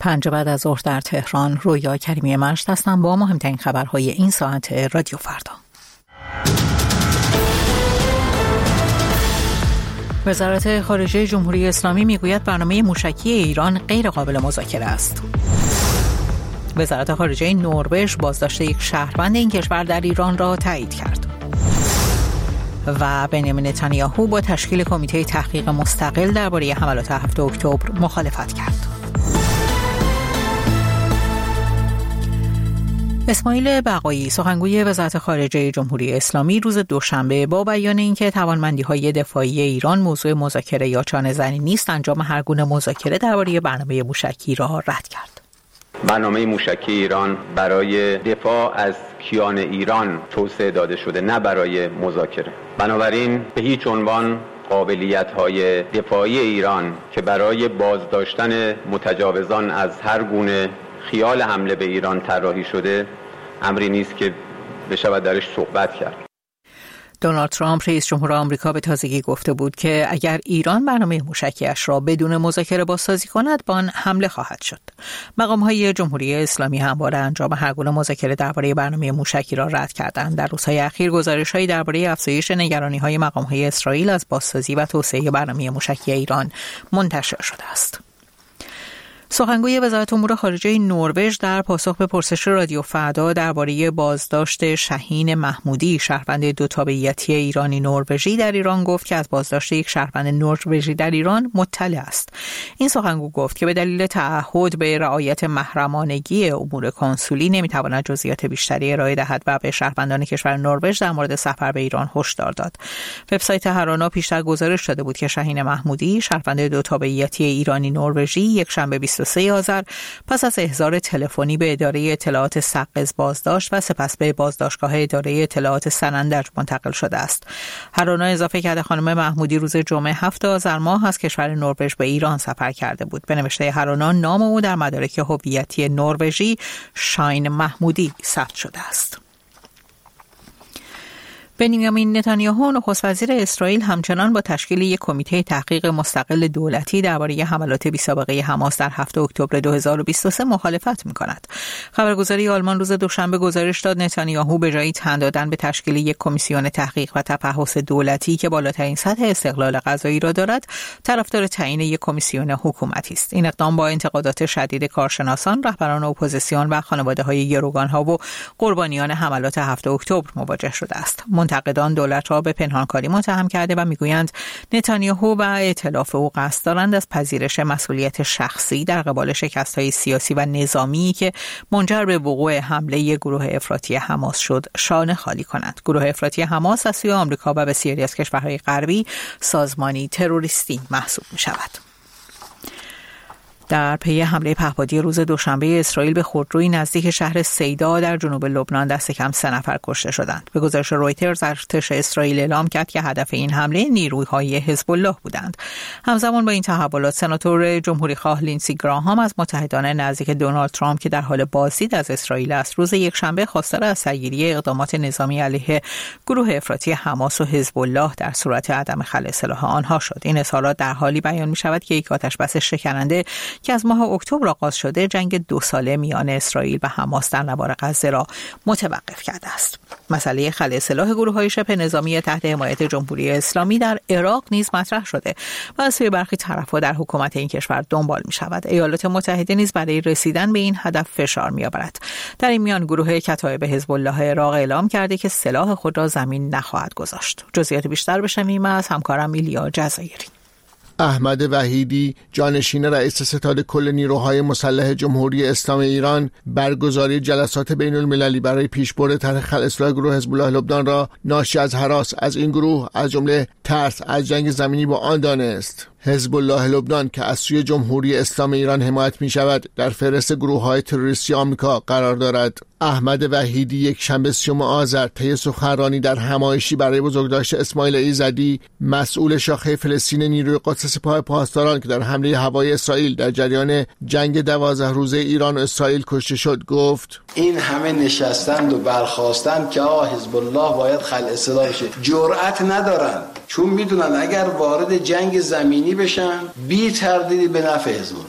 5 بعد از ظهر در تهران. رویا کریمی مشت هستم با مهمترین خبرهای این ساعت رادیو فردا. وزارت خارجه جمهوری اسلامی میگوید برنامه موشکی ایران غیر قابل مذاکره است. وزارت خارجه نروژ بازداشت یک شهروند این کشور در ایران را تایید کرد. و بنیامین نتانیاهو با تشکیل کمیته تحقیق مستقل درباره حملات 7 اکتبر مخالفت کرد. اسماعیل بقایی، سخنگوی وزارت خارجه جمهوری اسلامی، روز دوشنبه با بیان اینکه توانمندی‌های دفاعی ایران موضوع مذاکره یا چانه‌زنی نیست، انجام هر گونه مذاکره درباره برنامه موشکی را رد کرد. برنامه موشکی ایران برای دفاع از کیان ایران توسعه داده شده، نه برای مذاکره. بنابراین به هیچ عنوان قابلیت‌های دفاعی ایران که برای بازداشتن متجاوزان از هر گونه خیال حمله به ایران طراحی شده امری نیست که بشود درش صحبت کرد. دونالد ترامپ رئیس جمهور آمریکا به تازگی گفته بود که اگر ایران برنامه موشکی‌اش را بدون مذاکره بازسازی کند با آن حمله خواهد شد. مقام‌های جمهوری اسلامی همواره انجام هر گونه مذاکره درباره برنامه موشکی را رد کردند. در روزهای اخیر گزارش‌هایی درباره افزایش نگرانی‌های مقام‌های اسرائیل از بازسازی و توسعه برنامه موشکی ایران منتشر شده است. سخنگوی وزارت امور خارجه نروژ در پاسخ به پرسش رادیو فردا درباره بازداشت شاهین محمودی، شهروند دو تابعیتی ایرانی نروژی در ایران، گفت که از بازداشت یک شهروند نروژی در ایران مطلع است. این سخنگو گفت که به دلیل تعهد به رعایت محرمانگی امور کنسولی نمیتواند جزئیات بیشتری ارائه دهد و به شهروندان کشور نروژ در مورد سفر به ایران هشدار داد. وبسایت هرانا پیشتر گزارش داده بود که شاهین محمودی، شهروند دو تابعیتی ایرانی نروژی، یکشنبه 23 آذر پس از احضار تلفنی به اداره اطلاعات سقز بازداشت و سپس به بازداشتگاه اداره اطلاعات سنندج منتقل شده است. هرانا اضافه کرده خانم محمودی روز جمعه 7 آذر ماه از کشور نروژ به ایران سفر کرده بود. به نوشته هرانا نام او در مدارک هویتی نروژی شاین محمودی ثبت شده است. بنیامین نتانیاهو، نخست وزیر اسرائیل، همچنان با تشکیل یک کمیته تحقیق مستقل دولتی درباره حملات بی‌سابقه حماس در 7 اکتبر 2023 مخالفت می‌کند. خبرگزاری آلمان روز دوشنبه گزارش داد نتانیاهو به جای تن دادن به تشکیل یک کمیسیون تحقیق و تفحص دولتی که بالاترین سطح استقلال قضایی را دارد، طرفدار تعیین یک کمیسیون حکومتی است. این اقدام با انتقادات شدید کارشناسان، رهبران اپوزیسیون و خانواده‌های گروگان‌ها و قربانیان حملات 7 اکتبر مواجه شده است. منتقدان دولت را به پنهانکاری متهم کرده و میگویند نتانیاهو و ائتلاف او قصد دارند از پذیرش مسئولیت شخصی در قبال شکست‌های سیاسی و نظامی که منجر به وقوع حمله گروه افراطی حماس شد شانه خالی کنند. گروه افراطی حماس از سوی آمریکا و بسیاری از کشورهای غربی سازمانی تروریستی محسوب می‌شود. در پی حمله پهپادی روز دوشنبه اسرائیل به خودروی نزدیک شهر سیدا در جنوب لبنان دست کم 3 نفر کشته شدند. به گزارش رویترز، ارتش اسرائیل اعلام کرد که هدف این حمله نیروهای حزب الله بودند. همزمان با این تحولات، سناتور جمهوری‌خواه لینسی گراهام از متحدان نزدیک دونالد ترامپ که در حال بازدید از اسرائیل است، روز یکشنبه خواستار از سرگیری اقدامات نظامی علیه گروه افراطی حماس و حزب الله در صورت عدم خلع سلاح آنها شد. این اظهارات در حالی بیان می‌شود که یک آتش‌بس شکننده که از ماه اکتبر آغاز شده، جنگ 2 ساله میان اسرائیل و حماس در نوار غزه را متوقف کرده است. مسئله خلع سلاح گروه‌های شبه نظامی تحت حمایت جمهوری اسلامی در عراق نیز مطرح شده و از سوی برخی طرف‌ها در حکومت این کشور دنبال می‌شود. ایالات متحده نیز برای رسیدن به این هدف فشار می‌آورد. در این میان گروه کتایب حزب الله عراق اعلام کرده که سلاح خود را زمین نخواهد گذاشت. جزئیات بیشتر بشنویم از همکارم ایلیا جزایری. احمد وحیدی، جانشین رئیس ستاد کل نیروهای مسلح جمهوری اسلامی ایران، برگزاری جلسات بین المللی برای پیشبرد طرح خلع سلاح گروه حزب الله لبنان را ناشی از هراس از این گروه از جمله ترس از جنگ زمینی با آن دانست. حزب الله لبنان که از سوی جمهوری اسلامی ایران حمایت می شود در فهرست گروه‌های تروریستی آمریکا قرار دارد. احمد وحیدی یک شنبه 30 آذر طی سخنرانی در همایشی برای بزرگداشت اسماعیل ایزدی، مسئول شاخه فلسطین نیروی قدس سپاه پاسداران که در حمله هوایی اسرائیل در جریان جنگ 12 روزه ایران و اسرائیل کشته شد، گفت این همه نشستند و برخاستند که حزب الله باید خلع سلاح شه. جرأت ندارن، چون میدونن اگر وارد جنگ زمینی بشن بی تردیدی به نفع حزب الله است.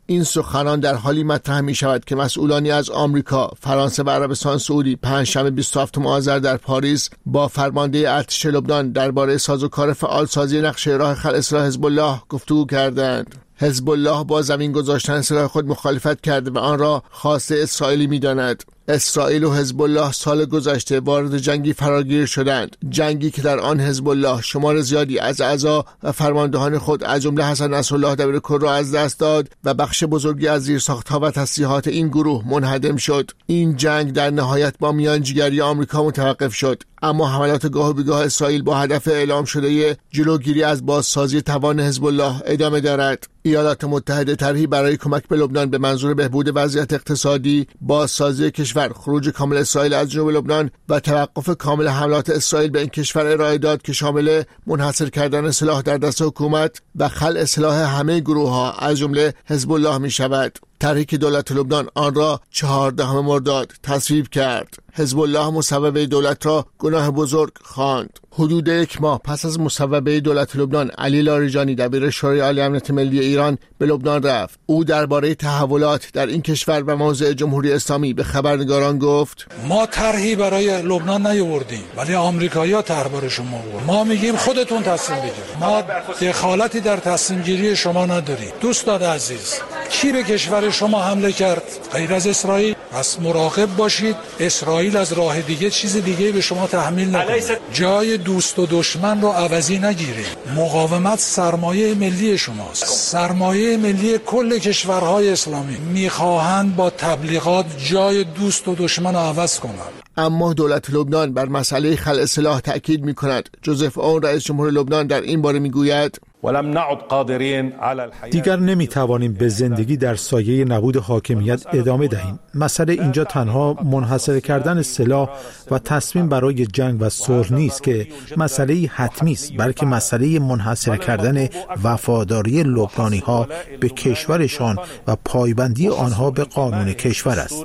این سخنان در حالی مطرح می شود که مسئولانی از آمریکا، فرانسه و عربستان سعودی پنجشنبه 27 آذر در پاریس با فرمانده ارتش لبنان درباره سازوکار فعالسازی نقشه راه خلع سلاح حزب الله گفتگو کردند. حزب الله با زمین گذاشتن سلاح خود مخالفت کرده و آن را خواست اسرائیلی می‌داند. اسرائیل و حزب الله سال گذشته وارد جنگی فراگیر شدند، جنگی که در آن حزب الله شمار زیادی از اعضا و فرماندهان خود از جمله حسن نصرالله دبیرکل را از دست داد و بخش بزرگی از زیرساخت‌ها و تسلیحات این گروه منهدم شد. این جنگ در نهایت با میانجیگری آمریکا متوقف شد، اما حملات گاه به گاه اسرائیل با هدف اعلام شده جلوگیری از بازسازی توان حزب الله ادامه دارد. ایالات متحده طرحی برای کمک به لبنان به منظور بهبود وضعیت اقتصادی، بازسازی کشور، خروج کامل اسرائیل از جنوب لبنان و توقف کامل حملات اسرائیل به این کشور ارائه داد که شامل منحصر کردن سلاح در دست حکومت و خلع سلاح همه گروه‌ها از جمله حزب الله می شود. طرحی که دولت لبنان آن را 14 مرداد تصویب کرد. حزب الله مصوبه دولت را گناه بزرگ خواند. حدود یک ماه پس از مصوبه دولت لبنان، علی لاریجانی دبیر شورای عالی امنیت ملی ایران به لبنان رفت. او درباره تحولات در این کشور و موضع جمهوری اسلامی به خبرنگاران گفت: ما طرحی برای لبنان نیاوردیم، ولی آمریکایی‌ها طرح برای شما آوردن. ما میگیم خودتون تصمیم بگیرید. ما دخالتی در تصمیم گیری شما نداریم. دوستان عزیز، کی به کشور شما حمله کرد غیر از اسرائیل؟ پس مراقب باشید اسرائیل از راه دیگه چیز دیگه به شما تحمیل نکنه. جای دوست و دشمن رو عوضی نگیرید. مقاومت سرمایه ملی شماست، سرمایه ملی کل کشورهای اسلامی. میخواهند با تبلیغات جای دوست و دشمن رو عوض کنند. اما دولت لبنان بر مسئله خلع سلاح تأکید می‌کند. جوزف اون رئیس جمهور لبنان در این باره میگوید: دیگر نمیتوانیم به زندگی در سایه نبود حاکمیت ادامه دهیم. مسئله اینجا تنها منحصر کردن سلاح و تصمیم برای جنگ و صلح نیست که مسئله حتمی است، بلکه مسئله منحصر کردن وفاداری لبنانی‌ها به کشورشان و پایبندی آنها به قانون کشور است.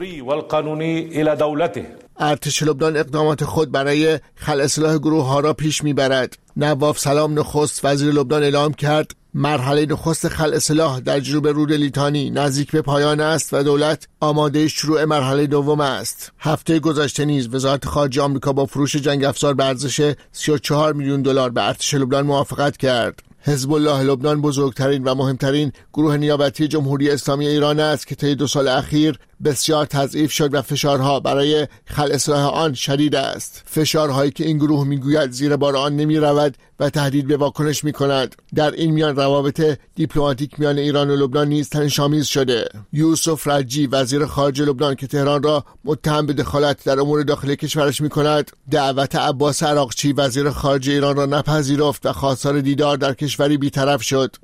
ارتش لبنان اقدامات خود برای خلع سلاح گروه‌ها را پیش می‌برد. نواف سلام نخست وزیر لبنان اعلام کرد مرحله نخست خلع سلاح در جنوب رود لیتانی نزدیک به پایان است و دولت آماده شروع مرحله دوم است. هفته گذشته نیز وزارت خارجه آمریکا با فروش جنگ افزار به ارزش 34 میلیون دلار به ارتش لبنان موافقت کرد. حزب الله لبنان بزرگترین و مهمترین گروه نیابتی جمهوری اسلامی ایران است که طی 2 سال اخیر بسیار تضعیف شد و فشارها برای خلع سلاح آن شدید است. فشارهایی که این گروه میگوید زیر بار آن نمی رود و تهدید به واکنش می کند. در این میان روابط دیپلماتیک میان ایران و لبنان نیز تنش‌آمیز شده. یوسف رجی وزیر خارجه لبنان که تهران را متهم به دخالت در امور داخلی کشورش می کند، دعوت عباس عراقچی وزیر خارجه ایران را نپذیرفت و خواستار دیدار در کشوری بی‌طرف شد.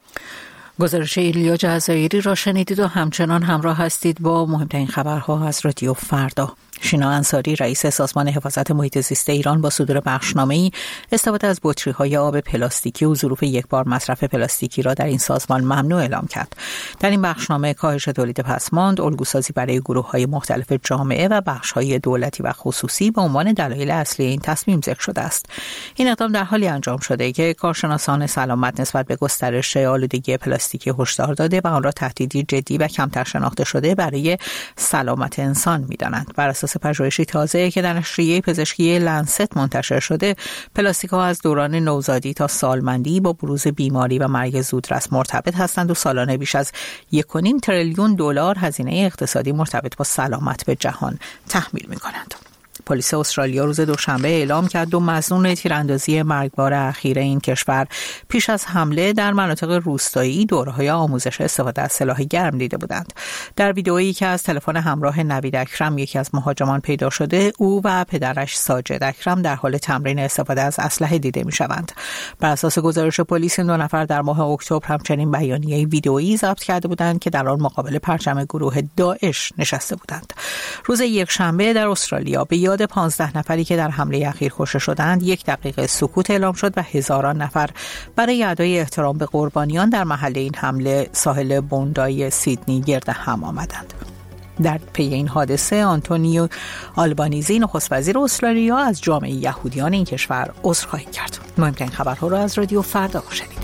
گزارش ایلیا جزایری را شنیدید و همچنان همراه هستید با مهمترین خبرها از رادیو فردا. شینا انصاری رئیس سازمان حفاظت محیط زیست ایران با صدور بخشنامه‌ای استفاده از بطری‌های آب پلاستیکی و ظروف یکبار مصرف پلاستیکی را در این سازمان ممنوع اعلام کرد. در این بخشنامه کاهش تولید پسماند، الگوسازی برای گروه‌های مختلف جامعه و بخش‌های دولتی و خصوصی به عنوان دلایل اصلی این تصمیم ذکر شده است. این اقدام در حالی انجام شده که کارشناسان سلامت نسبت به گسترش آلودگی پلاستیکی هشدار داده و آن را تهدیدی جدی و کمتر شناخته شده برای سلامت انسان می‌دانند. بر اساس پژوهشی تازه که در نشریه پزشکی لنست منتشر شده، پلاستیک‌ها از دوران نوزادی تا سالمندی با بروز بیماری و مرگ زودرس مرتبط هستند و سالانه بیش از 1.5 تریلیون دلار هزینه اقتصادی مرتبط با سلامت به جهان تحمیل می‌کنند. پلیس استرالیا روز دوشنبه اعلام کرد 2 مظنون تیراندازی مرگبار اخیر این کشور پیش از حمله در مناطق روستایی دوره‌های آموزش استفاده از سلاح گرم دیده بودند. در ویدئویی که از تلفن همراه نوید اکرم یکی از مهاجمان پیدا شده، او و پدرش ساجد اکرم در حال تمرین استفاده از اسلحه دیده می‌شوند. بر اساس گزارش پلیس، این 2 نفر در ماه اکتبر همچنین بیانیه ویدئویی ضبط کرده بودند که در آن مقابل پرچم گروه داعش نشسته بودند. روز یکشنبه در استرالیا به یاد 15 نفری که در حمله اخیر کشته شدند 1 دقیقه سکوت اعلام شد و هزاران نفر برای ادای احترام به قربانیان در محل این حمله ساحل بوندای سیدنی گرد هم آمدند. در پی این حادثه آنتونیو آلبانیزی نخست وزیر استرالیا از جامعه یهودیان این کشور عذرخواهی کرد. مهمترین خبرها را از رادیو فردا شنیدید.